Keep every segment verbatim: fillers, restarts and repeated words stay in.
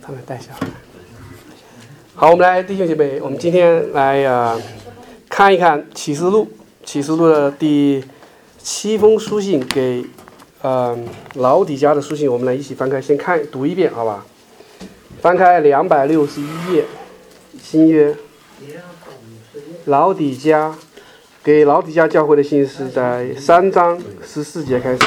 他们带小孩。好，我们来弟兄姐妹，我们今天来呃看一看启示录，启示录的第七封书信给呃老底嘉的书信，我们来一起翻开，先看读一遍，好吧？翻开两百六十一页，新约，老底嘉给老底嘉教会的信是在三章十四节开始。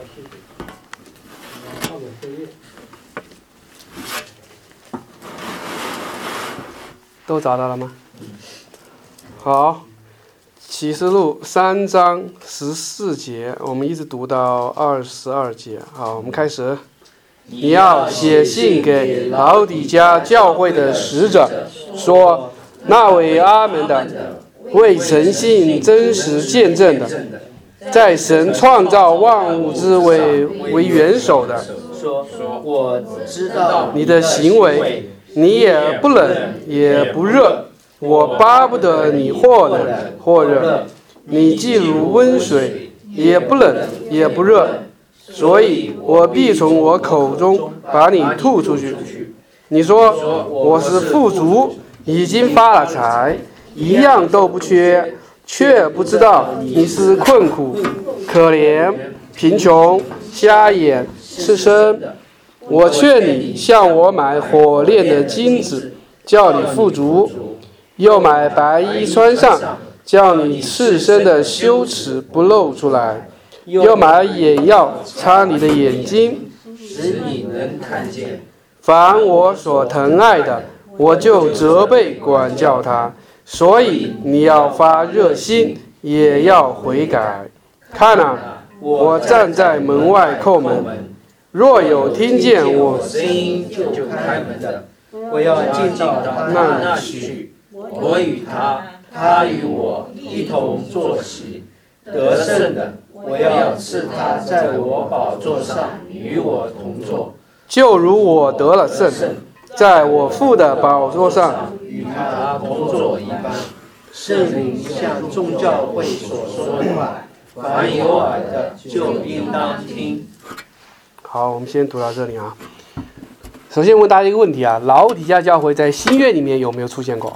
都找到了吗？好，启示录三章十四节，我们一直读到二十二节。好，我们开始。你要写信给老底嘉教会的使者，说那位阿门的，为诚信真实见证的，在神创造万物之为为元首的， 说我知道你的行为。你也不冷也不热，我巴不得你或冷或热。你既如温水，也不冷也不热，所以我必从我口中把你吐出去。你说我是富足，已经发了财，一样都不缺，却不知道你是困苦、可怜、贫穷、瞎眼、赤身。我劝你向我买火炼的金子，叫你富足；又买白衣穿上，叫你赤身的羞耻不露出来；又买眼药擦你的眼睛， 使你能看见。 凡我所疼爱的，我就责备管教他。所以你要发热心，也要悔改。看啊，我站在门外叩门。若有听见我声音就开门的，我要进到他那去，我与他，他与我一同坐席。得胜的，我要赐他在我宝座上与我同坐， 就如我得了胜，在我父的宝座上与他同坐一般。圣灵向众教会所说的话，凡有耳的就应当听。 好，我们先读到这里啊。首先问大家一个问题啊，老底嘉教会在新约里面有没有出现过？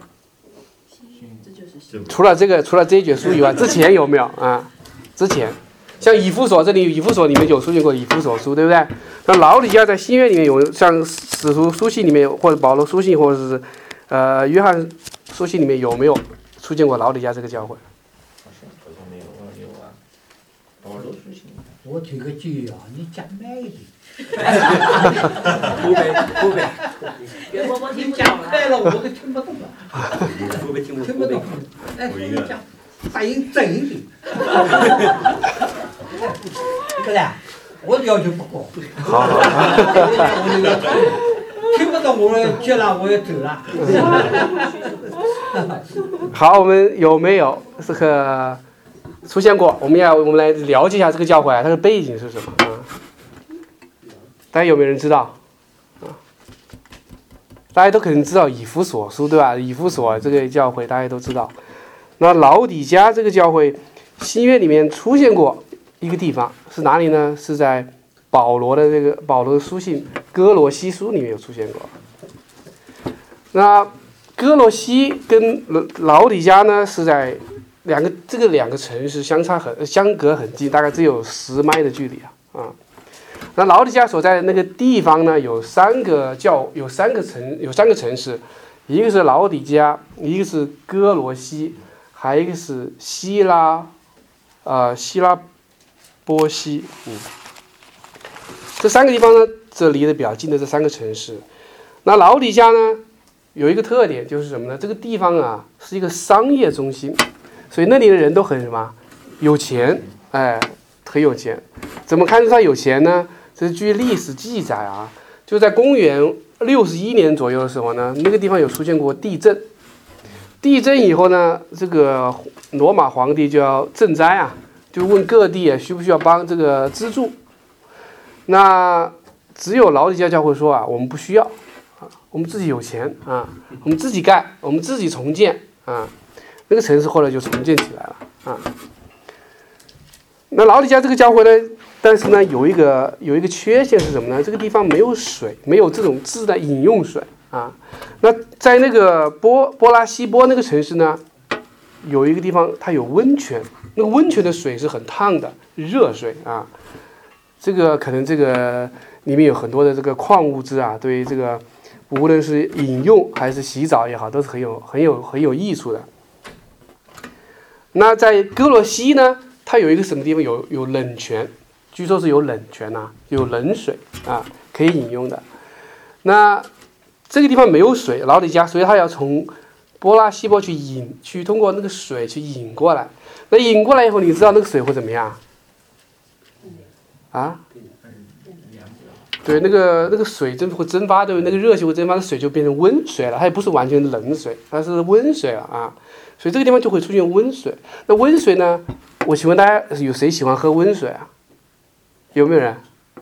除了这个，除了这一卷书以外，之前有没有啊？之前，像以弗所这里，以弗所里面有出现过以弗所书，对不对？那老底嘉在新约里面有，像使徒书信里面，或者保罗书信，或者是呃约翰书信里面有没有出现过老底嘉这个教会？ 好像没有啊，有啊，保罗书信。 我提个句啊，你讲慢一点。 湖北，湖北， 袁伯伯听不讲懂了， 快了我都听不懂了。 湖北听听不懂。哎，你讲，发音正一点。不是，我要求不高。 好好。 听不懂我接了，我也走了。 好，我们有没有这个？出现过，我们要我们来了解一下这个教会啊，它的背景是什么啊？大家有没有人知道？啊，大家都可能知道以弗所书，对吧？以弗所这个教会大家都知道。那老底嘉这个教会，新约里面出现过一个地方是哪里呢？是在保罗的这个保罗的书信哥罗西书里面有出现过。那哥罗西跟老底嘉呢是在两个这个两个城市相差很相隔很近，大概只有十迈的距离啊啊。那老底嘉所在的那个地方呢，有三个教有三个城有三个城市，一个是老底嘉，一个是哥罗西，还有一个是希拉，呃希拉波西，嗯，这三个地方呢，这离得比较近的这三个城市。那老底嘉呢，有一个特点就是什么呢？这个地方啊是一个商业中心。所以那里的人都很什么有钱，哎，很有钱。怎么看出他有钱呢？这是据历史记载啊，就在公元六十一年左右的时候呢，那个地方有出现过地震。地震以后呢，这个罗马皇帝就要赈灾啊，就问各地啊需不需要帮这个资助。那只有老底嘉教会说啊，我们不需要啊，我们自己有钱啊，我们自己盖，我们自己重建啊。那个城市后来就重建起来了啊。那老底嘉这个教会呢， 但是呢，有一个有一个缺陷是什么呢？这个地方没有水，没有这种自然饮用水啊。那在那个波波拉西波那个城市呢，有一个地方它有温泉，那个温泉的水是很烫的热水啊。这个可能这个里面有很多的这个矿物质啊，对于这个无论是饮用还是洗澡也好，都是很有很有很有益处的。那在哥罗西呢，它有一个什么地方有有冷泉，据说是有冷泉呐、啊，有冷水啊，可以饮用的。那这个地方没有水，老底嘉，所以他要从波拉西波去引，去通过那个水去引过来。那引过来以后，你知道那个水会怎么样？啊？对，那个那个水蒸会蒸发，对不对？那个热气会蒸发，那水就变成温水了，它也不是完全冷水，它是温水了啊。所以这个地方就会出现温水。那温水呢？我请问大家有谁喜欢喝温水啊？有没有人？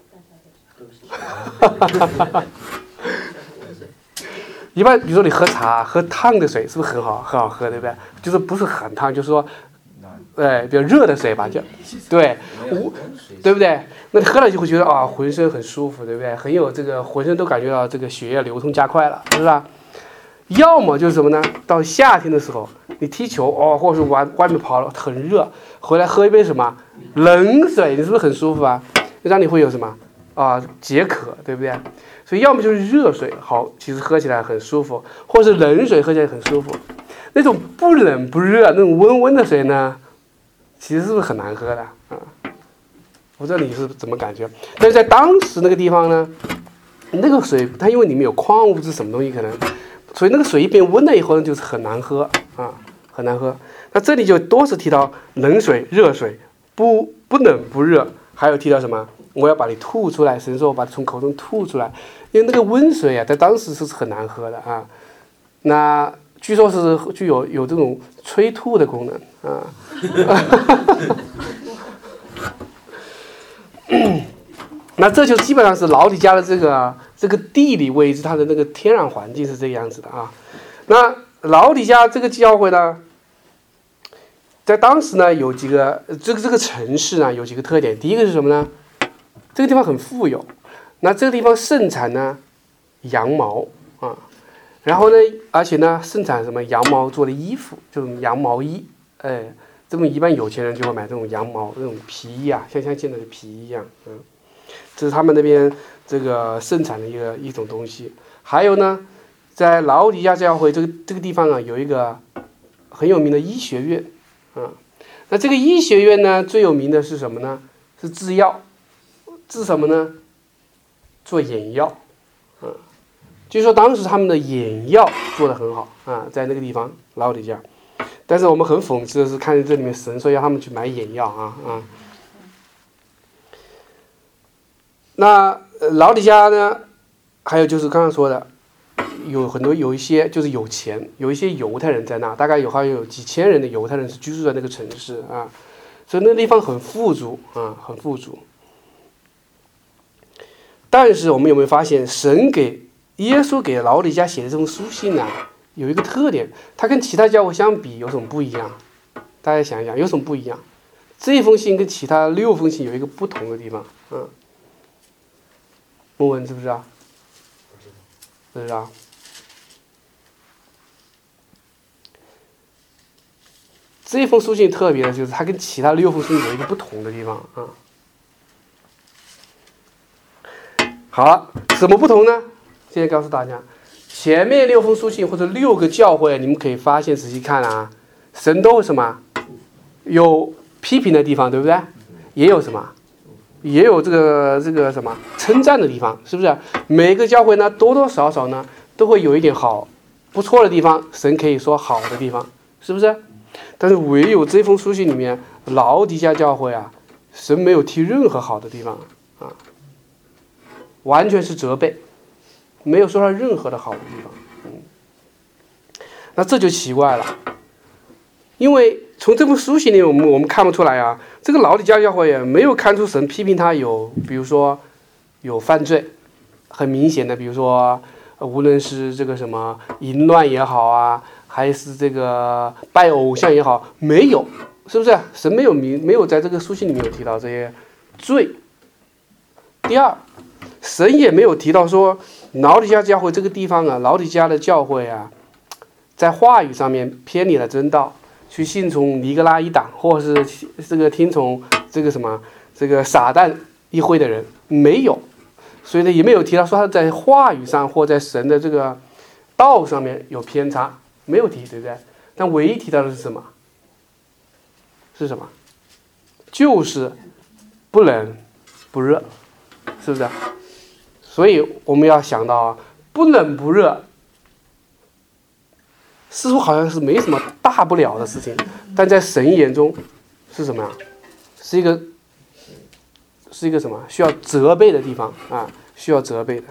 一般比如说你喝茶，喝烫的水是不是很好很好喝，对不对？就是不是很烫，就是说，哎，比较热的水吧，就对，对不对？那你喝了就会觉得啊，浑身很舒服，对不对？很有这个浑身都感觉到这个血液流通加快了，是吧？要么就是什么呢？到夏天的时候，你踢球哦，或者是外外面跑了很热，回来喝一杯什么冷水，你是不是很舒服啊？让你会有什么啊解渴，对不对？所以要么就是热水好，其实喝起来很舒服，或者是冷水喝起来很舒服。那种不冷不热那种温温的水呢，其实是不是很难喝的啊？我不知道你是怎么感觉，但是在当时那个地方呢，那个水它因为里面有矿物质什么东西可能。所以那个水一变温了以后呢，就是很难喝啊，很难喝。那这里就多次提到冷水、热水，不不冷不热，还有提到什么？我要把你吐出来，神说我把它从口中吐出来，因为那个温水啊，在当时是很难喝的啊。那据说是具有有这种催吐的功能啊。那这就基本上是老底嘉的这个这个地理位置，它的那个天然环境是这个样子的啊。那老底嘉这个教会呢，在当时呢有几个这个这个城市呢有几个特点。第一个是什么呢？这个地方很富有，那这个地方盛产呢羊毛啊，然后呢而且呢盛产什么羊毛做的衣服，这种羊毛衣，哎，这种一般有钱人就会买这种羊毛这种皮衣啊，像像现在的皮衣一样，嗯。这是他们那边这个盛产的一个一种东西。还有呢，在老底嘉教会这个这个地方啊，有一个很有名的医学院啊。那这个医学院呢，最有名的是什么呢？是制药，制什么呢？做眼药啊。据说当时他们的眼药做得很好啊，在那个地方老底嘉。但是我们很讽刺的是，看见这里面神说要他们去买眼药啊啊。那老底嘉呢，还有就是刚刚说的，有很多有一些就是有钱，有一些犹太人在那，大概有还有几千人的犹太人是居住在那个城市啊，所以那个地方很富足啊，很富足。但是我们有没有发现，神给耶稣给老底嘉写的这封书信呢，有一个特点，它跟其他教会相比有什么不一样？大家想一想，有什么不一样？这封信跟其他六封信有一个不同的地方，嗯。莫文知不知道？不知道。这封书信特别的就是它跟其他六封信有一个不同的地方啊。好了，什么不同呢？现在告诉大家，前面六封书信或者六个教会，你们可以发现仔细看啊，神都什么有批评的地方，对不对？也有什么？也有这个这个什么称赞的地方，是不是？每个教会呢，多多少少呢，都会有一点好、不错的地方，神可以说好的地方，是不是？但是唯有这封书信里面，老底嘉教会啊，神没有提任何好的地方啊，完全是责备，没有说他任何的好的地方。嗯，那这就奇怪了，因为从这封书信里面，我们我们看不出来啊。这个老底嘉教会也没有看出神批评他有，比如说有犯罪，很明显的，比如说无论是这个什么淫乱也好啊，还是这个拜偶像也好，没有，是不是？神没有明没有在这个书信里面有提到这些罪第二，神也没有提到说老底嘉教会这个地方啊，老底嘉的教会啊，在话语上面偏离了真道，去信从尼格拉一党，或者是这个听从这个什么这个撒旦议会的人，没有。所以呢，也没有提到说他在话语上或在神的这个道上面有偏差，没有提，对不对？但唯一提到的是什么？是什么？就是不冷不热，是不是？所以我们要想到啊，不冷不热，似乎好像是没什么大不了的事情，但在神眼中是什么呀？是一个是一个什么需要责备的地方啊？需要责备的。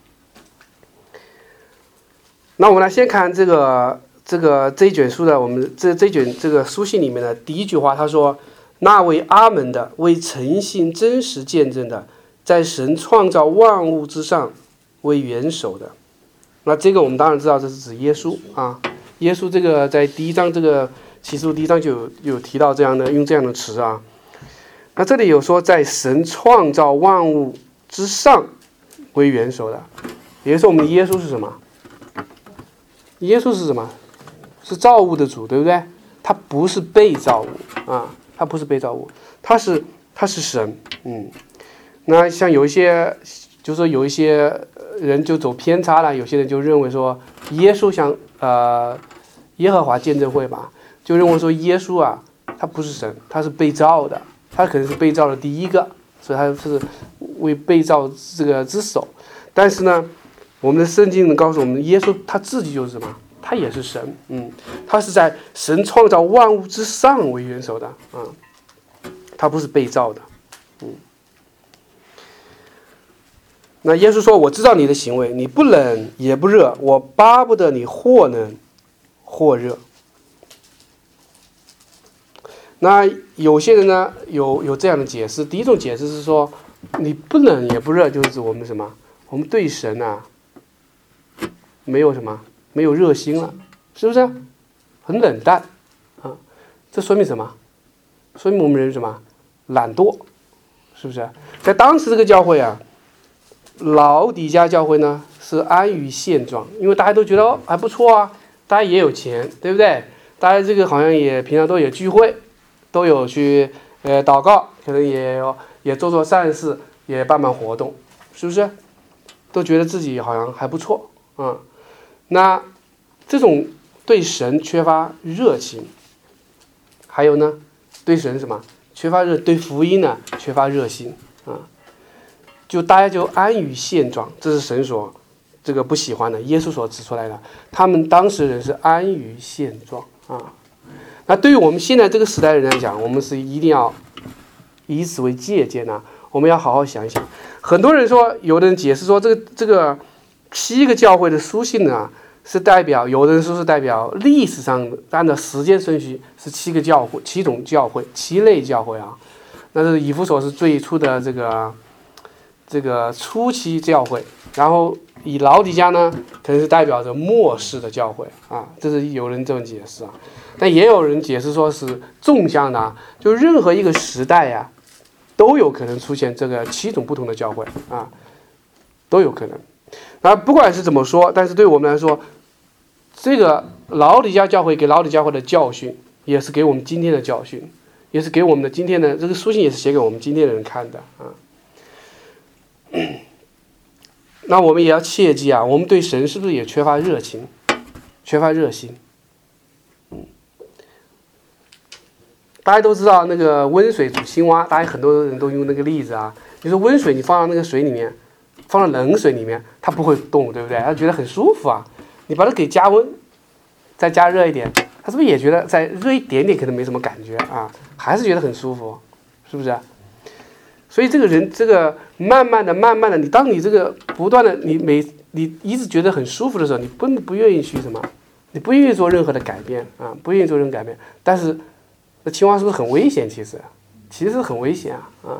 那我们来先看这个这个这一卷书的，我们这这卷这个书信里面的第一句话，他说：“那为阿门的，为诚信真实见证的，在神创造万物之上为元首的。”那这个我们当然知道，这是指耶稣啊。耶稣这个在第一章这个启示录第一章就有有提到这样的用这样的词啊。那这里有说在神创造万物之上为元首的，也就是说我们的耶稣是什么？耶稣是什么？是造物的主，对不对？他不是被造物啊，他不是被造物，他是他是神。嗯，那像有一些，就是说有一些人就走偏差了，有些人就认为说耶稣像呃耶和华见证会吧，就认为说耶稣啊，他不是神，他是被造的，他可能是被造的第一个，所以他是为被造这个之首。但是呢，我们的圣经告诉我们，耶稣他自己就是什么？他也是神，嗯，他是在神创造万物之上为元首的啊，他不是被造的，嗯。那耶稣说：“我知道你的行为，你不冷也不热，我巴不得你或冷或热。”那有些人呢，有有这样的解释。第一种解释是说，你不冷也不热，就是指我们什么？我们对神啊，没有什么，没有热心了，是不是？很冷淡啊，这说明什么？说明我们人什么？懒惰，是不是？在当时这个教会啊，老底嘉教会呢是安于现状，因为大家都觉得哦还不错啊，大家也有钱，对不对？大家这个好像也平常都有聚会，都有去呃祷告，可能也也做做善事，也办办活动，是不是？都觉得自己好像还不错啊、嗯。那这种对神缺乏热情，还有呢，对神什么缺乏热，对福音呢缺乏热心啊、嗯，就大家就安于现状，这是神所这个不喜欢的，耶稣所指出来的。他们当时人是安于现状啊。那对于我们现在这个时代的人来讲，我们是一定要以此为借鉴呐、啊，我们要好好想一想。很多人说，有的人解释说，这个这个七个教会的书信呢，是代表，有的人说是代表历史上按照时间顺序是七个教会，七种教会，七类教会啊。那是以弗所是最初的这个这个初期教会，然后以老底嘉呢，可能是代表着末世的教会啊，这是有人这么解释啊。但也有人解释说是纵向的，就任何一个时代呀、啊，都有可能出现这个七种不同的教会啊，都有可能。啊，不管是怎么说，但是对我们来说，这个老底嘉教会给老底嘉会的教训，也是给我们今天的教训，也是给我们的今天的这个书信，也是写给我们今天的人看的啊。那我们也要切记啊，我们对神是不是也缺乏热情，缺乏热心？嗯，大家都知道那个温水煮青蛙，大家很多人都用那个例子啊。你说温水你放到那个水里面，放到冷水里面，它不会动，对不对？它觉得很舒服啊。你把它给加温，再加热一点，它是不是也觉得再热一点点可能没什么感觉啊？还是觉得很舒服，是不是？所以这个人，这个慢慢的、慢慢的，你当你这个不断的，你每你一直觉得很舒服的时候，你不不愿意去什么，你不愿意做任何的改变啊，不愿意做任何改变。但是，那青蛙是不是很危险？其实，其实很危险啊啊。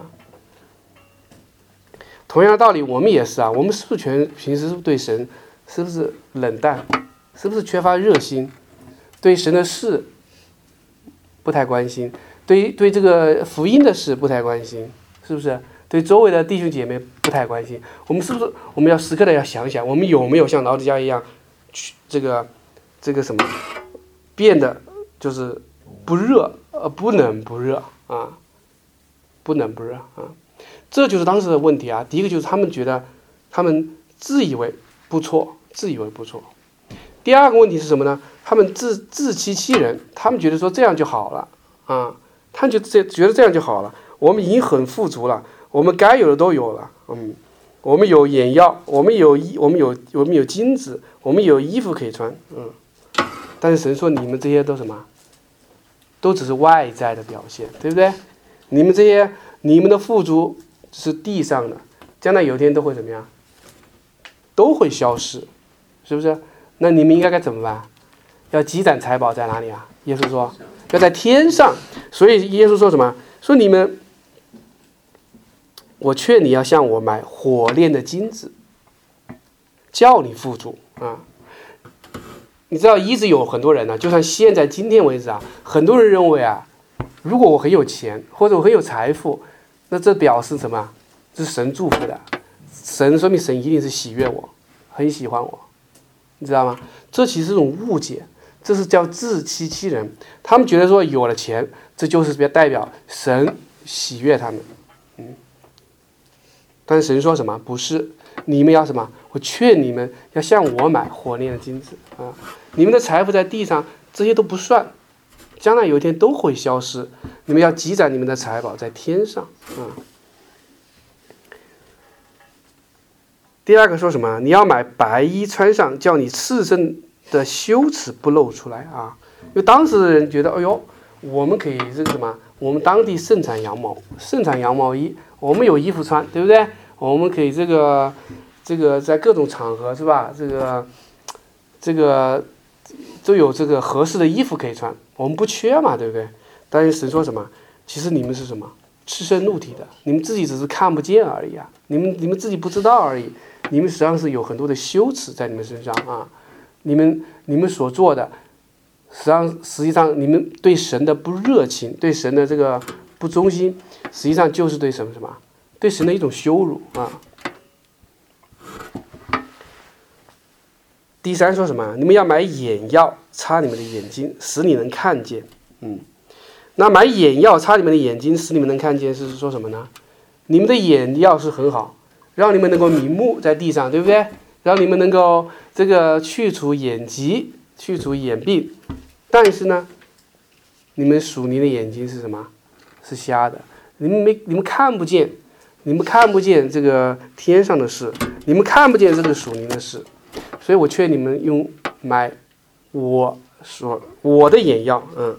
同样的道理，我们也是啊，我们是不是全平时是不是对神是不是冷淡，是不是缺乏热心，对神的事不太关心，对对这个福音的事不太关心。是不是？ 对周围的弟兄姐妹不太关心。我们是不是我们要时刻的要想想，我们有没有像老底嘉一样，去这个这个什么变得就是不热呃不冷不热啊，不冷不热啊，这就是当时的问题啊。第一个就是他们觉得他们自以为不错，自以为不错。第二个问题是什么呢？他们自自欺欺人，他们觉得说这样就好了啊，他们就这觉得这样就好了。我们已经很富足了，我们该有的都有了，嗯，我们有眼药，我们有衣，我们有我们有金子，我们有衣服可以穿，嗯。但是神说你们这些都什么？都只是外在的表现，对不对？你们这些你们的富足是地上的，将来有一天都会怎么样？都会消失，是不是？那你们应该该怎么办？要积攒财宝在哪里啊？耶稣说要在天上。所以耶稣说什么？说你们，我劝你要向我买火炼的金子，叫你富足啊。你知道一直有很多人呢、啊，就算现在今天为止啊，很多人认为啊，如果我很有钱或者我很有财富，那这表示什么？这是神祝福的，神说明神一定是喜悦我，很喜欢我。你知道吗？这其实是一种误解，这是叫自欺欺人。他们觉得说有了钱，这就是代表神喜悦他们，嗯。但是神说什么？不是，你们要什么？我劝你们要向我买火炼的金子啊！你们的财富在地上，这些都不算，将来有一天都会消失。你们要积攒你们的财宝在天上啊。第二个说什么？你要买白衣穿上，叫你赤身的羞耻不露出来啊！因为当时的人觉得，哎呦，我们可以这个什么？我们当地盛产羊毛，盛产羊毛衣，我们有衣服穿，对不对？我们可以这个这个在各种场合是吧？这个这个都有这个合适的衣服可以穿，我们不缺嘛，对不对？但是神说什么？其实你们是什么？赤身露体的，你们自己只是看不见而已啊！你们你们自己不知道而已。你们实际上是有很多的羞耻在你们身上啊！你们你们所做的，实际上实际上你们对神的不热情，对神的这个不忠心，实际上就是对什么什么，对神的一种羞辱啊！第三说什么？你们要买眼药擦你们的眼睛，使你能看见。嗯，那买眼药擦你们的眼睛，使你们能看见，是说什么呢？你们的眼药是很好。让你们能够明目在地上，对不对？让你们能够这个去除眼疾，去除眼病。但是呢，你们属灵的眼睛是什么？是瞎的。你们没，你们看不见，你们看不见这个天上的事，你们看不见这个属灵的事。所以我劝你们用买我说我的眼药，嗯，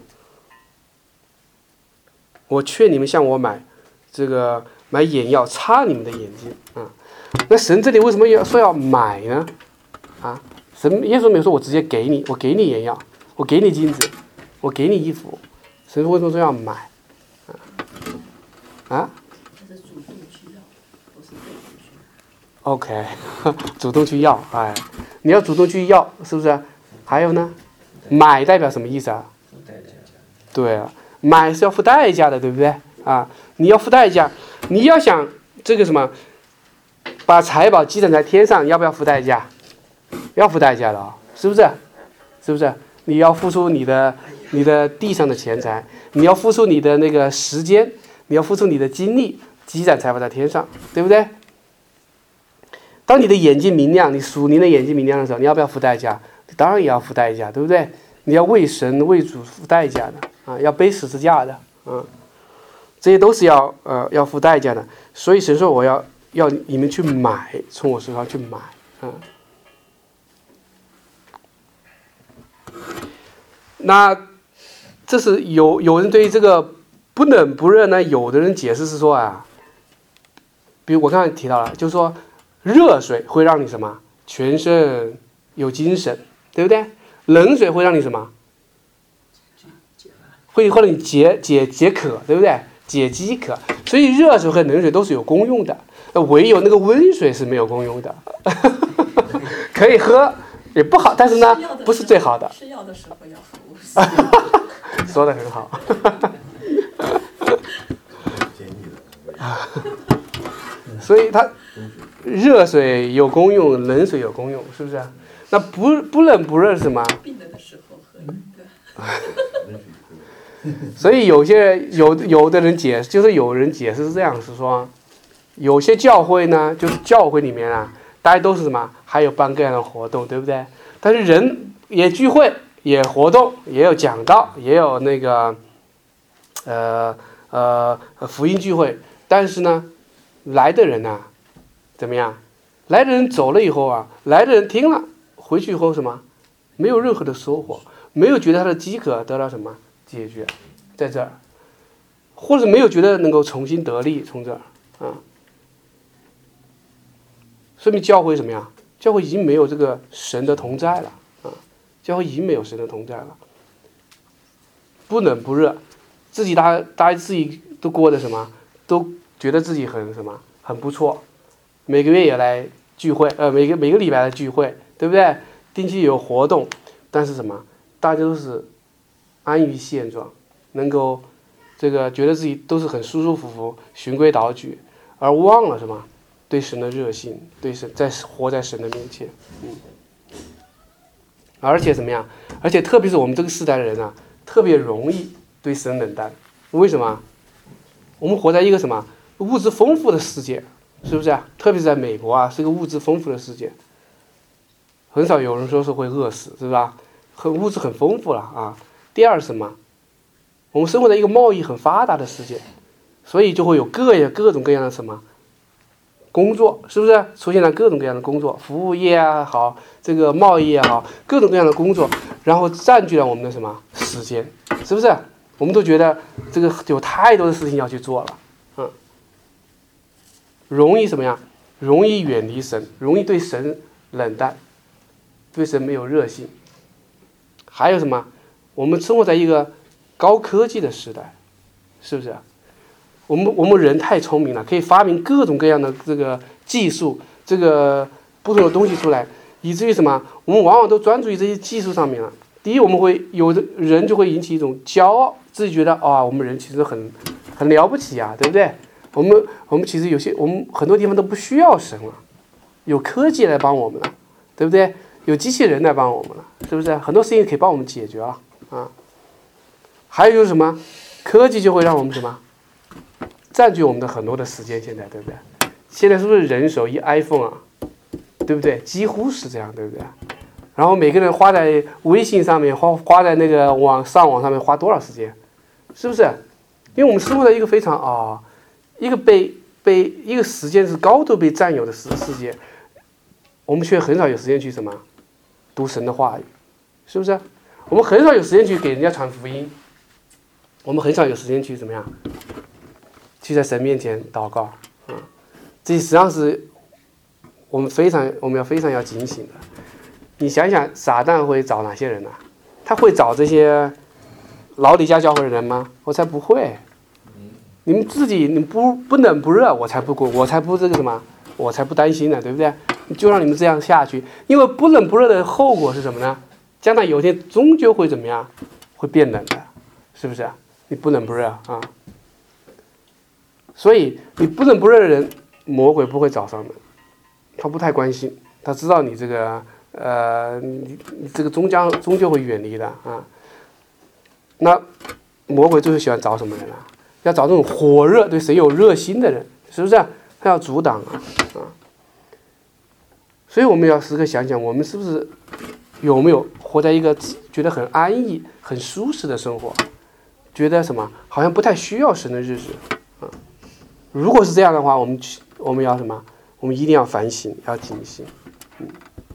我劝你们向我买这个。买眼药擦你们的眼睛啊！那神这里为什么要说要买呢？啊，神耶稣没有说我直接给你，我给你眼药，我给你金子，我给你衣服。神为什么说要买？啊？啊 ？OK， 主动去要，哎，你要主动去要，是不是？还有呢，买代表什么意思啊？对啊，买是要付代价的，对不对？啊，你要付代价。你要想这个什么，把财宝积攒在天上，要不要付代价？要付代价的啊、哦，是不是？是不是？你要付出你的你的地上的钱财，你要付出你的那个时间，你要付出你的精力，积攒财宝在天上，对不对？当你的眼睛明亮，你属灵的眼睛明亮的时候，你要不要付代价？当然也要付代价，对不对？你要为神为主付代价的啊，要背十字架的啊。这些都是要呃要付代价的，所以神说我要要你们去买，从我手上去买，嗯。那这是有有人对于这个不冷不热呢，有的人解释是说啊，比如我刚才提到了，就是说热水会让你什么全身有精神，对不对？冷水会让你什么？会会让你解解解渴，对不对？解饥渴，所以热水和冷水都是有功用的，唯有那个温水是没有功用的，可以喝也不好，但是呢不是最好的。 吃药的时候要喝。 说得很好。 所以它热水有功用，冷水有功用，是不是？那不不冷不热是什么？ 病了的时候喝一个。 所以有些有有的人解释，就是有人解释是这样，是说有些教会呢，就是教会里面啊，大家都是什么，还有办各样的活动，对不对？但是人也聚会，也活动，也有讲道，也有那个呃呃福音聚会，但是呢，来的人呢、啊，怎么样？来的人走了以后啊，来的人听了，回去以后什么，没有任何的收获，没有觉得他的饥渴得到什么解决，在这儿，或者没有觉得能够重新得力，从这儿啊，说明教会什么呀？教会已经没有这个神的同在了啊，教会已经没有神的同在了，不冷不热，自己大大家自己都过得什么，都觉得自己很什么很不错，每个月也来聚会，呃，每个每个礼拜来聚会，对不对？定期有活动，但是什么，大家都是安于现状，能够这个觉得自己都是很舒舒服服，循规蹈矩，而忘了什么对神的热心，对神在活在神的面前，嗯，而且怎么样？而且特别是我们这个时代的人啊，特别容易对神冷淡。为什么？我们活在一个什么物质丰富的世界，是不是啊？特别是在美国啊，是一个物质丰富的世界，很少有人说是会饿死，是吧？很物质很丰富了啊。第二是什么？我们生活在一个贸易很发达的世界，所以就会有各样各种各样的什么工作，是不是出现了各种各样的工作，服务业啊好，这个贸易也好，各种各样的工作，然后占据了我们的什么时间，是不是？我们都觉得这个有太多的事情要去做了，嗯，容易什么呀？容易远离神，容易对神冷淡，对神没有热心。还有什么？我们生活在一个高科技的时代，是不是？我们我们人太聪明了，可以发明各种各样的这个技术，这个不同的东西出来，以至于什么？我们往往都专注于这些技术上面了。第一，我们会有的人就会引起一种骄傲，自己觉得啊、哦，我们人其实很很了不起啊，对不对？我们我们其实有些我们很多地方都不需要神了，有科技来帮我们了，对不对？有机器人来帮我们了，是不是？很多事情可以帮我们解决了啊。还有就是什么？科技就会让我们什么？占据我们的很多的时间，现在对不对？现在是不是人手一 iPhone 啊？对不对？几乎是这样，对不对？然后每个人花在微信上面，花花在那个网上网上面花多少时间？是不是？因为我们生活在一个非常啊、哦，一个被被一个时间是高度被占有的世世界，我们却很少有时间去什么读神的话语，是不是？我们很少有时间去给人家传福音，我们很少有时间去怎么样？去在神面前祷告，啊，这实际上是我们非常我们要非常要警醒的。你想想，撒旦会找哪些人呢、啊？他会找这些老底家教会的人吗？我才不会。你们自己你不不冷不热，我才不我才不这个什么，我才不担心呢，对不对？就让你们这样下去，因为不冷不热的后果是什么呢？将来有一天终究会怎么样？会变冷的，是不是？你不冷不热啊。所以你不冷不热的人，魔鬼不会找上门，他不太关心，他知道你这个呃，你你这个终将终究会远离的啊。那魔鬼最喜欢找什么人啊？要找这种火热、对神有热心的人，是不是？他要阻挡啊啊。所以我们要时刻想想，我们是不是有没有活在一个觉得很安逸、很舒适的生活，觉得什么好像不太需要神的日子啊。如果是这样的话，我们我们要什么？我们一定要反省，要警醒。嗯，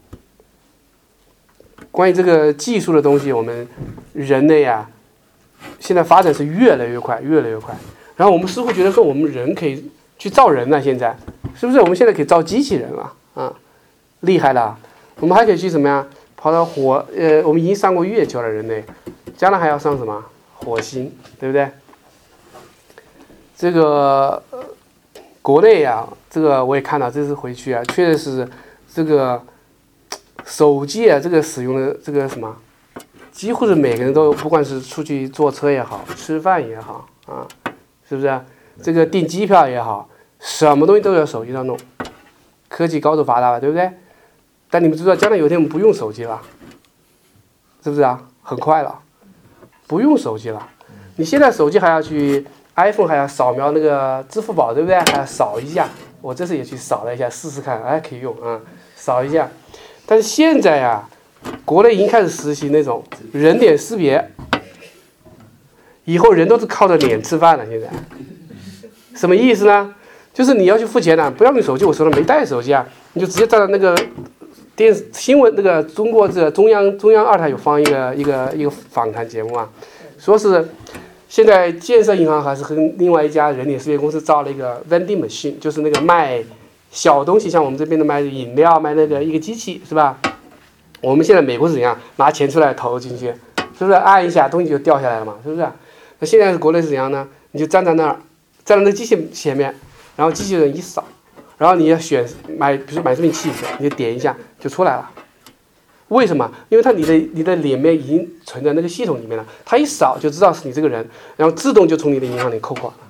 关于这个技术的东西，我们人类啊，现在发展是越来越快，越来越快。然后我们似乎觉得说，我们人可以去造人了，现在是不是？我们现在可以造机器人了啊，厉害了！我们还可以去什么呀？跑到火呃，我们已经上过月球了，人类将来还要上什么火星，对不对？这个、呃、国内啊，这个我也看到，这次回去啊，确实是这个手机啊，这个使用的这个什么，几乎是每个人都，不管是出去坐车也好，吃饭也好啊，是不是？这个订机票也好， 什么东西都要手机上弄，科技高度发达吧，对不对？但你们知道将来有一天我们不用手机了，是不是啊？很快了，不用手机了。你现在手机还要去 iPhone 还要扫描那个支付宝，对不对？还要扫一下。我这次也去扫了一下，试试看，哎，可以用啊，扫一下。但是现在呀、啊，国内已经开始实行那种人脸识别，以后人都是靠着脸吃饭了。现在什么意思呢？就是你要去付钱了，不要用手机，我手上没带手机啊，你就直接站在那个电视新闻那个中国这中央中央二台有放一个一个一个访谈节目啊，说是现在建设银行还是和另外一家人脸识别公司造了一个 vending machine， 就是那个卖小东西，像我们这边的卖饮料卖那个一个机器是吧？我们现在美国是怎样拿钱出来投进去，是不是按一下东西就掉下来了嘛？是不是？那现在是国内是怎样呢？你就站在那儿，站在那个机器前面，然后机器人一扫，然后你要选买，比如说买这瓶汽水，你就点一下就出来了。为什么？因为它你的你的脸面已经存在那个系统里面了，它一扫就知道是你这个人，然后自动就从你的银行里扣款了。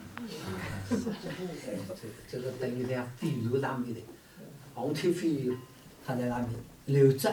这个等于这样比如那边的，红头费他在那边留着，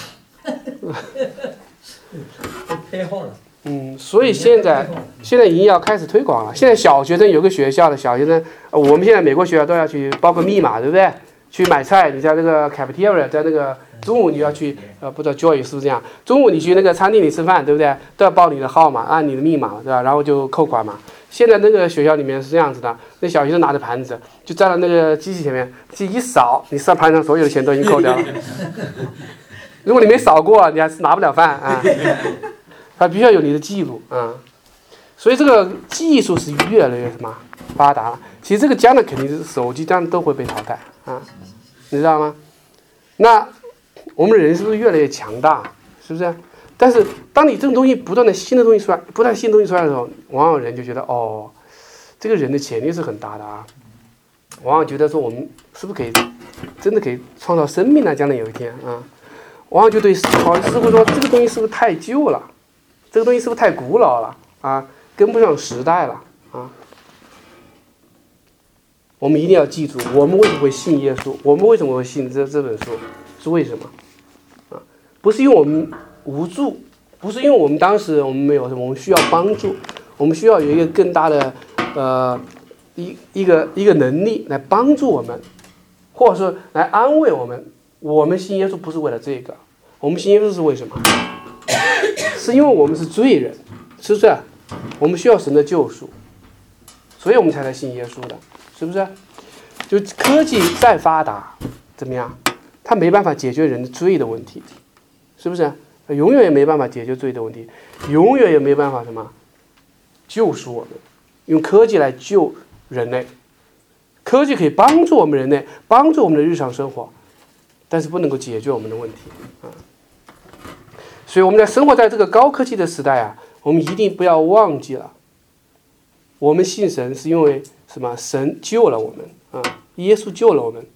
都配好了。 嗯，所以现在现在已经要开始推广了。现在小学生有个学校的小学生，呃我们现在美国学校都要去报个密码，对不对？去买菜，你在那个 cafeteria， 在那个中午你要去，呃，不知道 Joy 是不是这样？中午你去那个餐厅里吃饭，对不对？都要报你的号码，按你的密码，对吧？然后就扣款嘛。现在那个学校里面是这样子的，那小学生拿着盘子，就站在那个机器前面，机器一扫，你上盘上所有的钱都已经扣掉了。如果你没扫过，你还是拿不了饭啊。它必须要有你的记录啊。所以这个技术是越来越什么发达了。其实这个将来肯定是手机将来都会被淘汰啊，你知道吗？那我们人是不是越来越强大？是不是？但是当你这种东西不断的新的东西出来，不断新的东西出来的时候，往往人就觉得哦，这个人的潜力是很大的啊。往往觉得说我们是不是可以真的可以创造生命呢？将来有一天啊，往往就对好似乎说这个东西是不是太旧了，这个东西是不是太古老了啊，跟不上时代了啊。我们一定要记住，我们为什么会信耶稣？我们为什么会信这这本书？是为什么？啊，不是因为我们无助，不是因为我们当时我们没有什么，我们需要帮助，我们需要有一个更大的呃一一个一个能力来帮助我们，或者说来安慰我们。我们信耶稣不是为了这个，我们信耶稣是为什么？是因为我们是罪人，是不是？我们需要神的救赎，所以我们才来信耶稣的。是不是？就科技再发达，怎么样？它没办法解决人的罪的问题，是不是？永远也没办法解决罪的问题，永远也没办法什么救赎我们。用科技来救人类，科技可以帮助我们人类，帮助我们的日常生活，但是不能够解决我们的问题啊。所以我们在生活在这个高科技的时代啊，我们一定不要忘记了，我们信神是因为什么？神救了我们啊，耶稣救了我们。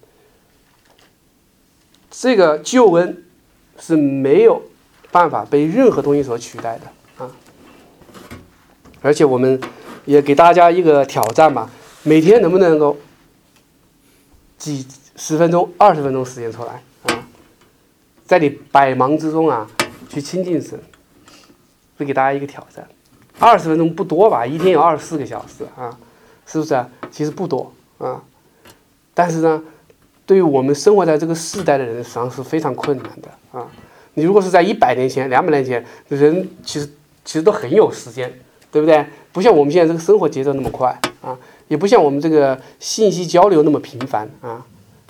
这个救恩是没有办法被任何东西所取代的啊！而且我们也给大家一个挑战吧，每天能不能够几十分钟、二十分钟时间出来啊，在你百忙之中啊，去亲近神，会给大家一个挑战。二十分钟不多吧？一天有二十四个小时啊。是不是啊？其实不多啊，但是呢，对于我们生活在这个世代的人，实际上是非常困难的啊。你如果是在一百年前、两百年前，人其实其实都很有时间，对不对？不像我们现在这个生活节奏那么快啊，也不像我们这个信息交流那么频繁啊。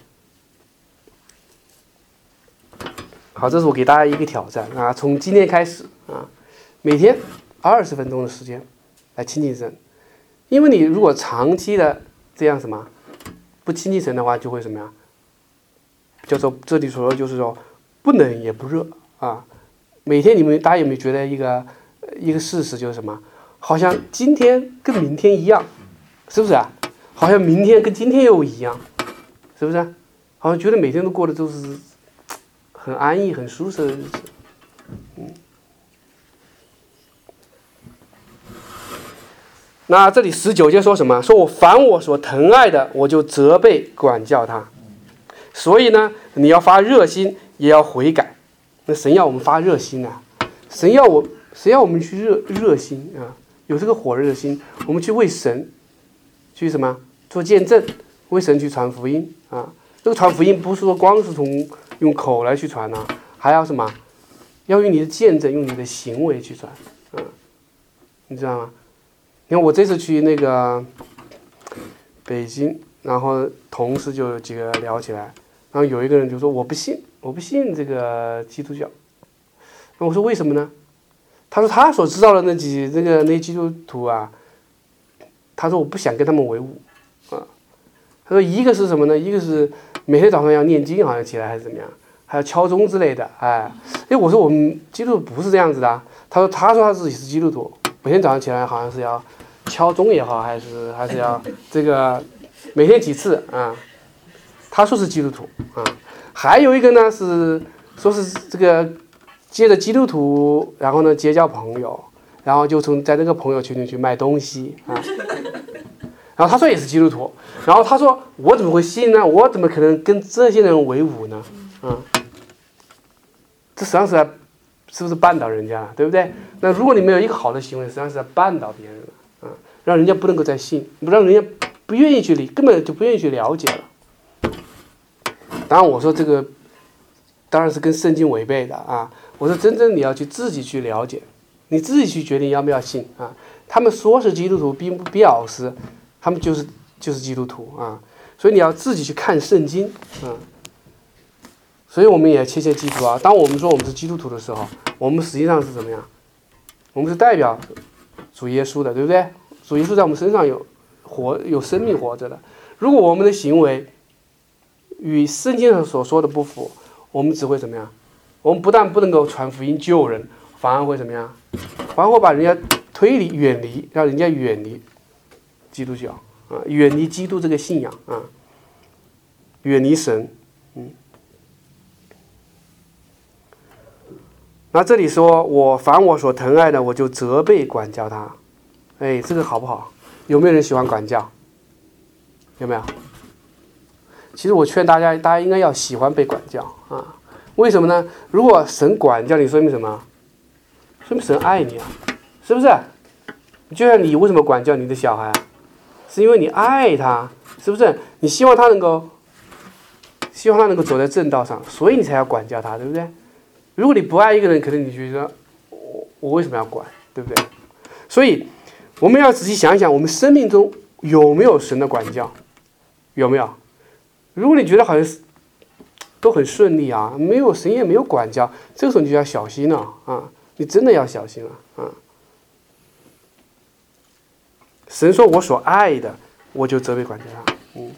好，这是我给大家一个挑战啊，从今天开始啊，每天二十分钟的时间来亲近神。因为你如果长期的这样什么不亲近神的话，就会什么呀？叫做这里所说就是说不冷也不热啊。每天你们大家有没有觉得一个一个事实就是什么？好像今天跟明天一样，是不是啊？好像明天跟今天又一样，是不是啊？好像觉得每天都过得都是很安逸、很舒适的日子，嗯。 那这里十九节说什么？说我凡我所疼爱的，我就责备管教他。所以呢，你要发热心，也要悔改。那神要我们发热心啊，神要我，神要我们去热热心啊，有这个火热的心，我们去为神，去什么做见证，为神去传福音啊。这个传福音不是说光是从用口来去传啊，还要什么？要用你的见证，用你的行为去传啊，你知道吗？你看我这次去那个北京，然后同事就有几个聊起来，然后有一个人就说我不信，我不信这个基督教。那我说为什么呢？他说他所知道的那几那个那些基督徒啊，他说我不想跟他们为伍啊。他说一个是什么呢？一个是每天早上要念经，好像起来还是怎么样，还要敲钟之类的。哎，哎，我说我们基督徒不是这样子的啊。他说他说他自己是基督徒，每天早上起来好像是要敲钟也好，还是还是要这个每天几次啊？他说是基督徒啊。还有一个呢是说是这个接着基督徒，然后呢结交朋友，然后就从在这个朋友圈里去卖东西啊。然后他说也是基督徒，然后他说我怎么会信呢？我怎么可能跟这些人为伍呢？嗯，这实际上是在是不是绊倒人家了，对不对？那如果你没有一个好的行为，实际上是在绊倒别人了啊，让人家不能够再信，不让人家不愿意去理，根本就不愿意去了解了。当然我说这个当然是跟圣经违背的啊。我说真正你要去自己去了解，你自己去决定要不要信啊。他们说是基督徒，并不表示他们就是就是基督徒啊。所以你要自己去看圣经啊。所以我们也切切记住啊，当我们说我们是基督徒的时候，我们实际上是怎么样？我们是代表主耶稣的，对不对？主耶稣在我们身上有活有生命活着的。如果我们的行为与圣经上所说的不符，我们只会怎么样？我们不但不能够传福音救人，反而会怎么样？反而会把人家推离远离，让人家远离基督教啊，远离基督这个信仰啊，远离神。嗯。那这里说我凡我所疼爱的，我就责备管教他。哎，这个好不好？有没有人喜欢管教？有没有？其实我劝大家，大家应该要喜欢被管教啊。为什么呢？如果神管教你，说明什么？说明神爱你啊，是不是？就像你为什么管教你的小孩，是因为你爱他，是不是？你希望他能够，希望他能够走在正道上，所以你才要管教他，对不对？如果你不爱一个人，可能你觉得我我为什么要管，对不对？所以我们要仔细想一想，我们生命中有没有神的管教？有没有？如果你觉得好像是都很顺利啊，没有神也没有管教，这个时候你就要小心了啊！你真的要小心了啊！神说我所爱的，我就责备管教他。嗯。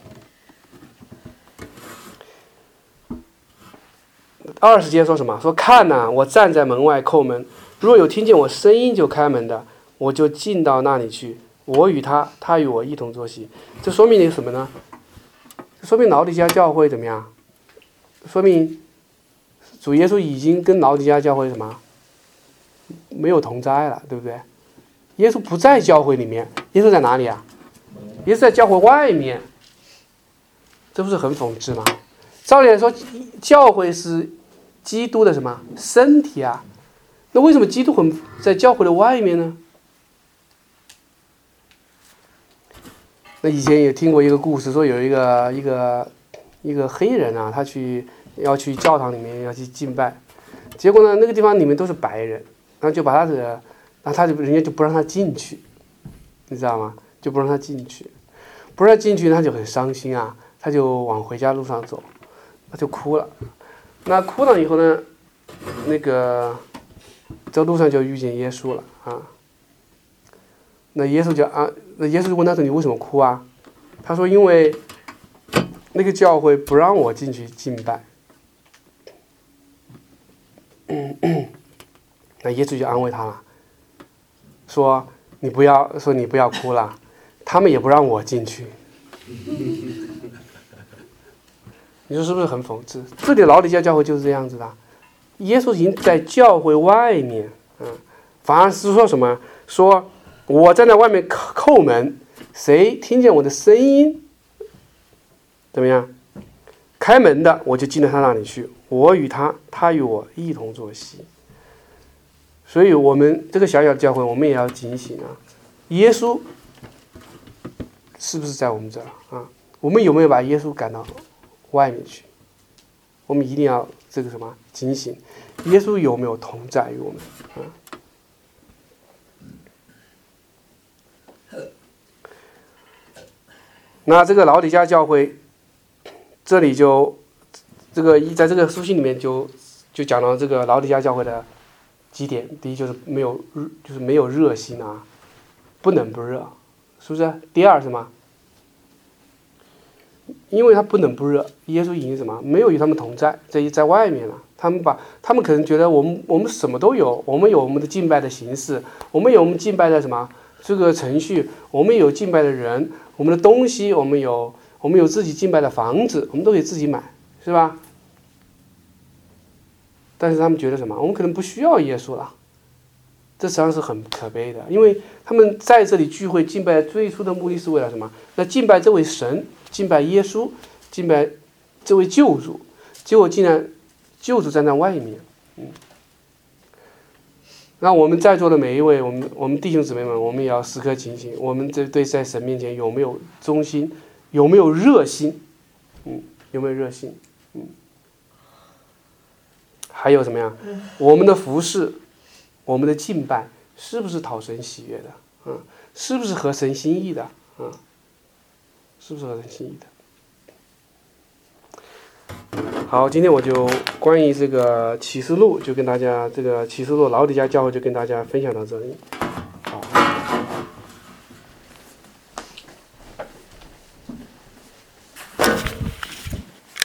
二十节说什么？说看呐、啊，我站在门外叩门，若有听见我声音就开门的，我就进到那里去，我与他，他与我一同坐席。这说明什么呢？这说明老底嘉教会怎么样？说明主耶稣已经跟老底嘉教会什么没有同在了，对不对？耶稣不在教会里面，耶稣在哪里啊？耶稣在教会外面，这不是很讽刺吗？照理来说，教会是基督的什么身体啊？那为什么基督很在教会的外面呢？那以前也听过一个故事，说有一个一个一个黑人啊，他去要去教堂里面要去敬拜，结果呢，那个地方里面都是白人，然后就把他的，然后他就人家就不让他进去，你知道吗？就不让他进去，不让他进去，他就很伤心啊，他就往回家路上走，他就哭了。那哭了以后呢，那个在路上就遇见耶稣了啊。那耶稣就啊，那耶稣就问他说：“你为什么哭啊？”他说：“因为那个教会不让我进去敬拜。”嗯嗯，那耶稣就安慰他了，说：“你不要说你不要哭了，他们也不让我进去。”你说是不是很讽刺？这里老底嘉教会就是这样子的，耶稣已经在教会外面，嗯，反而是说什么？说我站在外面叩门，谁听见我的声音，怎么样？开门的，我就进到他那里去，我与他，他与我一同坐席。所以我们这个小小的教会，我们也要警醒啊！耶稣是不是在我们这儿啊？我们有没有把耶稣赶到外面去？我们一定要这个什么警醒，耶稣有没有同在于我们啊？那这个老底嘉教会，这里就这个在这个书信里面就就讲到这个老底嘉教会的几点。第一就是没有就是没有热心啊，不冷不热，是不是？第二什么？因为他不冷不热，耶稣已经什么没有与他们同在，在在外面了。他们把他们可能觉得我们我们什么都有，我们有我们的敬拜的形式，我们有我们敬拜的什么这个程序，我们有敬拜的人，我们的东西，我们有我们有自己敬拜的房子，我们都可以自己买，是吧？但是他们觉得什么？我们可能不需要耶稣了，这实际上是很可悲的，因为他们在这里聚会敬拜最初的目的是为了什么？那敬拜这位神，敬拜耶稣，敬拜这位救主，结果竟然救主站在外面。嗯，那我们在座的每一位，我们我们弟兄姊妹们，我们也要时刻警醒，我们这对在神面前有没有忠心，有没有热心？嗯，有没有热心？嗯，还有什么呀？我们的服事，我们的敬拜，是不是讨神喜悦的？嗯，是不是合神心意的？嗯，是不是合神心意的？好，今天我就关于这个启示录，就跟大家这个启示录老底嘉教会就跟大家分享到这里。